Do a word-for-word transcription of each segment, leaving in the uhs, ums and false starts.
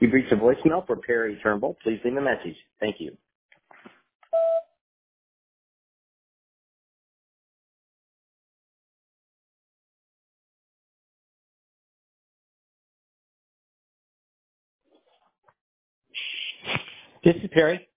You've reached a voicemail for Perry Turnbull. Please leave a message. Thank you. This is Perry.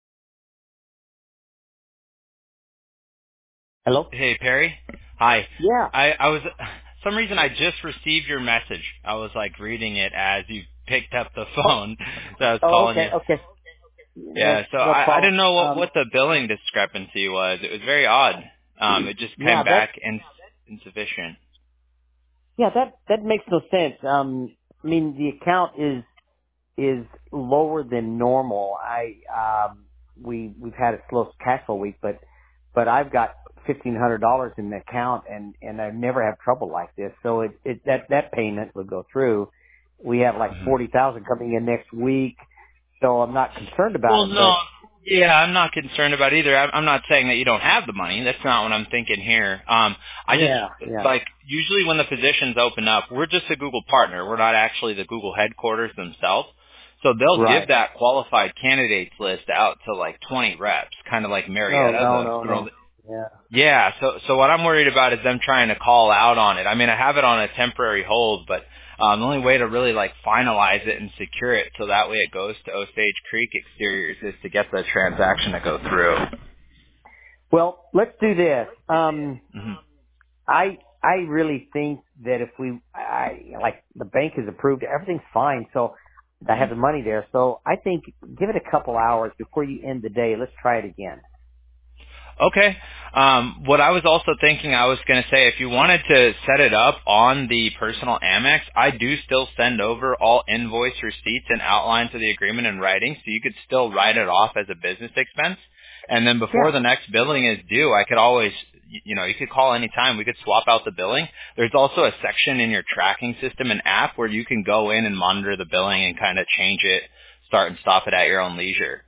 Hello? Hey, Perry. Hi. Yeah. I, I was, some reason I just received your message. I was like reading it as you picked up the Oh, phone. So I was oh calling okay, you. okay. No, Yeah, so no I, I problem. didn't know what, Um, what the billing discrepancy was. It was very odd. Um, it just yeah, came that, back in, insufficient. yeah, that, that makes no sense. Um, I mean, the account is, is lower than normal. I, um, we, we've had a slow cash flow week, but, but I've got fifteen hundred dollars in the account and, and I never have trouble like this. So it, it, that, that payment would go through. We have like Mhm. forty thousand coming in next week. So I'm not concerned about Well, it, no. but Yeah, I'm not concerned about either. I'm I'm not saying that you don't have the money. That's not what I'm thinking here. Um, I just yeah, yeah. like usually when the positions open up, we're just a Google partner. We're not actually the Google headquarters themselves. So they'll give Right. that qualified candidates list out to like twenty reps, kind of like No, Marietta, no, the no, girl. no. That, Yeah. yeah. So so what I'm worried about is them trying to call out on it. I mean, I have it on a temporary hold, but um, the only way to really like finalize it and secure it so that way it goes to Osage Creek Exteriors is to get the transaction to go through. Well, let's do this. Um, hmm I I really think that if we, I like the bank is approved, everything's fine. So I hmm have the money there. So I think give it a couple hours before you end the day. Let's try it again. Okay. Um, what I was also thinking, I was going to say, if you wanted to set it up on the personal Amex, I do still send over all invoice receipts and outlines of the agreement in writing, so you could still write it off as a business expense. And then before Yeah. the next billing is due, I could always, y- you know, you could call anytime. We could swap out the billing. There's also a section in your tracking system and app where you can go in and monitor the billing and kind of change it, start and stop it at your own leisure.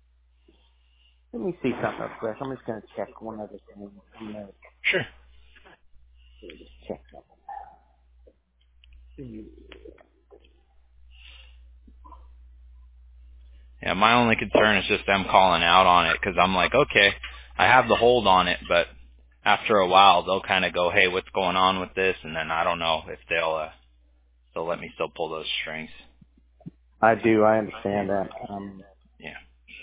Let me see something real quick. I'm just going to check one other thing. I'm going Sure. to just check something. Yeah, my only concern is just them calling out on it because I'm like, okay, I have the hold on it, but after a while they'll kind of go, hey, what's going on with this? And then I don't know if they'll uh, they'll let me still pull those strings. I do. I understand that. Um, Yeah.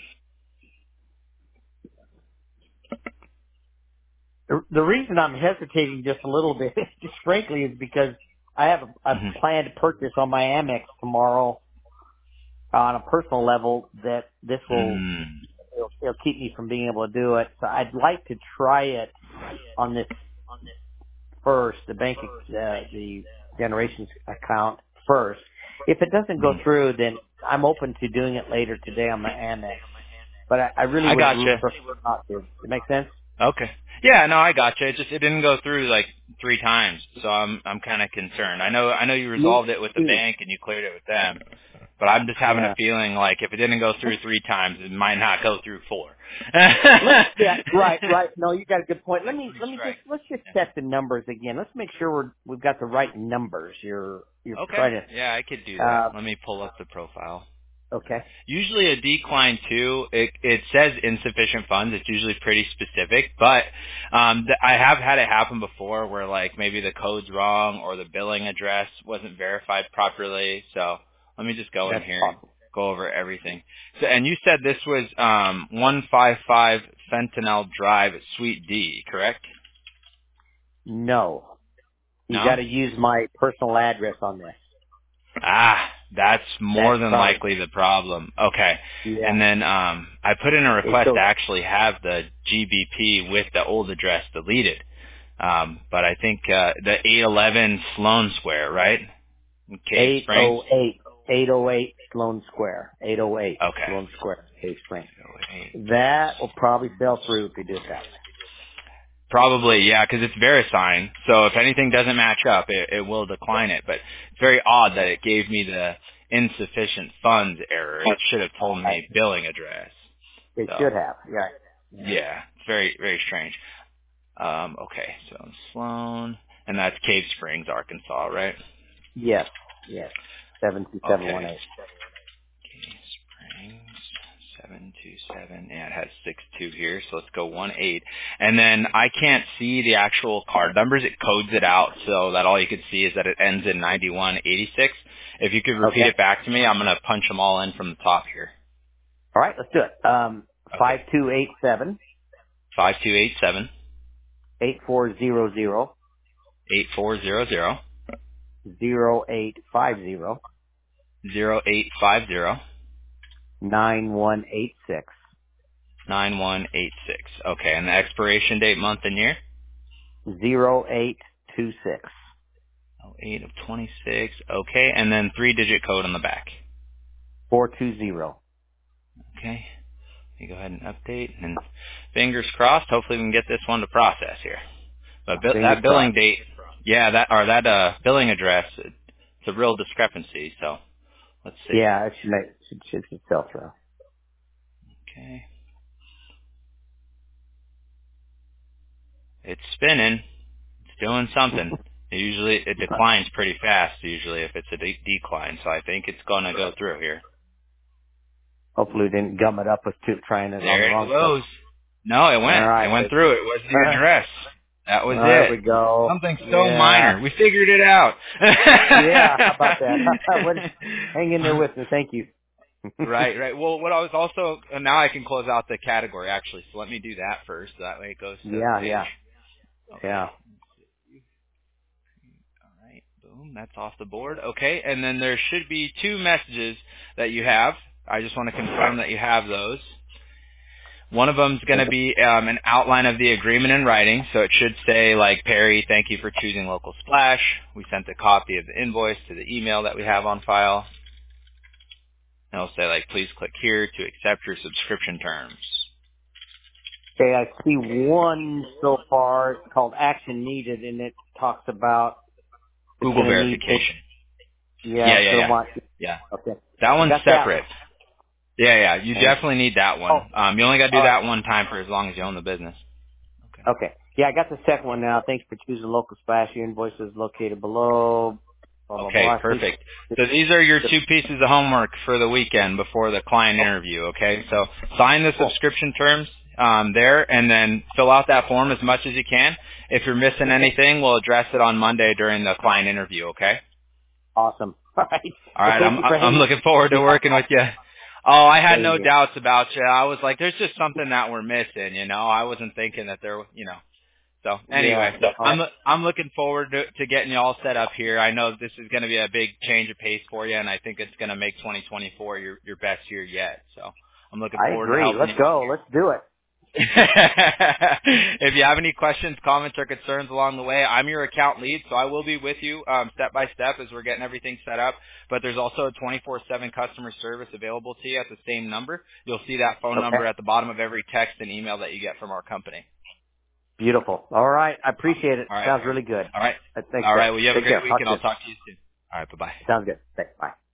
The, the reason I'm hesitating just a little bit, just frankly, is because I have a, a hmm plan to purchase on my Amex tomorrow on a personal level that this will Mm. it'll, it'll keep me from being able to do it. So I'd like to try it on this first, the bank, uh, the generations account first. If it doesn't go hmm through, then I'm open to doing it later today on my Amex. But I, I really I would gotcha. prefer not to. Does it make sense? Okay. Yeah, no, I gotcha. It just it didn't go through like three times, so I'm I'm kind of concerned. I know I know you Me resolved it with the too. bank and you cleared it with them, but I'm just having a Yeah. feeling like if it didn't go through three times, it might not go through four. Let's yeah, right, right. No, you got a good point. Let Like me three let me just strikes. let's just check the numbers again. Let's make sure we're we've got the right numbers. You're you're Okay. trying Yeah, I could do to that. uh Let me pull up the profile. okay. Usually a decline too, it, it says insufficient funds. It's usually pretty specific, but um, th- I have had it happen before where like maybe the code's wrong or the billing address wasn't verified properly. So let me just go in That's here and possible. go over everything. So, and you said this was um, one fifty-five Fentanyl Drive, Suite D, correct? No. You No? gotta use my personal address on this. Ah, that's more That's than probably likely the problem. Okay. yeah. And then um, I put in a It request to shows actually have the G B P with the old address deleted. Um, but I think uh, the eight eleven Sloan Square, right? In Cave eight Springs? oh eight eight oh eight Sloan Square. Eight oh eight Okay. Sloan Square, Cave Spring. eight oh eight. That will probably fell through if you do it that way. Probably, yeah, because it's VeriSign. So if anything doesn't match up, it, it will decline it. But it's very odd that it gave me the insufficient funds error. It should have told Right. me billing address. It So should have. Right. Yeah. yeah, it's very, very strange. Um, okay, so Sloan, and that's Cave Springs, Arkansas, right? Yes. Yes. Seven two seven Okay. one eight. Springs seven two seven. Yeah, it has six two here, so let's go one eight. And then I can't see the actual card numbers. It codes it out so that all you could see is that it ends in ninety-one eighty-six. If you could repeat Okay. it back to me, I'm going to punch them all in from the top here. All right, let's do it. Um, Okay. five two eight seven five two eight seven, eight four zero zero eight four zero zero, zero eight five zero zero eight five zero, nine one eight six nine one eight six. Okay, and the expiration date, month, and year? zero eight two six oh eight of twenty-six. Okay, and then three-digit code on the back. four two zero. Okay. You go ahead and update, and fingers crossed. Hopefully, we can get this one to process here. But bi- Fingers that billing crossed. date, yeah, that or that uh, billing address, it, it's a real discrepancy. So let's see. Yeah, it should make should should, should sell through. Okay, it's spinning. It's doing something. It usually it declines pretty fast. Usually, if it's a de- decline, so I think it's going to go through here. Hopefully, we didn't gum it up with two, trying it on the There it wrong stuff. goes. No, it All went. It right. went through. It was the address. That was There it. we go. Something so Yeah. minor. We figured it out. Yeah. How about that? What, hang in there with me. Thank you. Right, right. Well, what I was also, uh, now I can close out the category actually, so let me do that first. That way it goes to the Yeah. page. Yeah. Okay. Yeah. All right. Boom. That's off the board. Okay. And then there should be two messages that you have. I just want to confirm that you have those. One of them is going to be um, an outline of the agreement in writing. So it should say, like, Perry, thank you for choosing Local Splash. We sent a copy of the invoice to the email that we have on file. And it'll say, like, please click here to accept your subscription terms. Okay. I see one so far. It's called Action Needed, and it talks about it's Google going to need. verification. Yeah. Yeah, It's yeah, going to yeah. want. Yeah. Okay. That I one's got that separate. one. Yeah, yeah. You And, definitely need that oh. one. Um, you only got to do All right. that one time for as long as you own the business. Okay. Okay. Yeah, I got the second one now. Thanks for choosing Local Splash. Your invoice is located below. Blah blah Okay, blah. Please. perfect. So these are your two pieces of homework for the weekend before the client interview, okay? So sign the Cool. subscription terms um, there and then fill out that form as much as you can. If you're missing anything, we'll address it on Monday during the client interview, okay? Awesome. All right. All Well, right, thank I'm you for I'm hanging. looking forward to Yeah. working with you. Oh, I had Thank no you. doubts about you. I was like, there's just something that we're missing, you know? I wasn't thinking that there, you know. So Yeah. anyway, All right. I'm I'm looking forward to, to getting you all set up here. I know this is going to be a big change of pace for you, and I think it's going to make twenty twenty-four your your best year yet. So I'm looking I forward to agree. helping Let's you out go. here. Let's do it. If you have any questions, comments, or concerns along the way, I'm your account lead, so I will be with you um, step by step as we're getting everything set up. But there's also a twenty-four seven customer service available to you at the same number. You'll see that phone Okay. number at the bottom of every text and email that you get from our company. Beautiful. All right. I appreciate it. All right, Sounds Perry. really good. All right. Uh, Thanks, All sir. right. Well, you have a Take great care. week, Talk and I'll soon. talk to you soon. All right. Bye-bye. Sounds good. Thanks. Bye.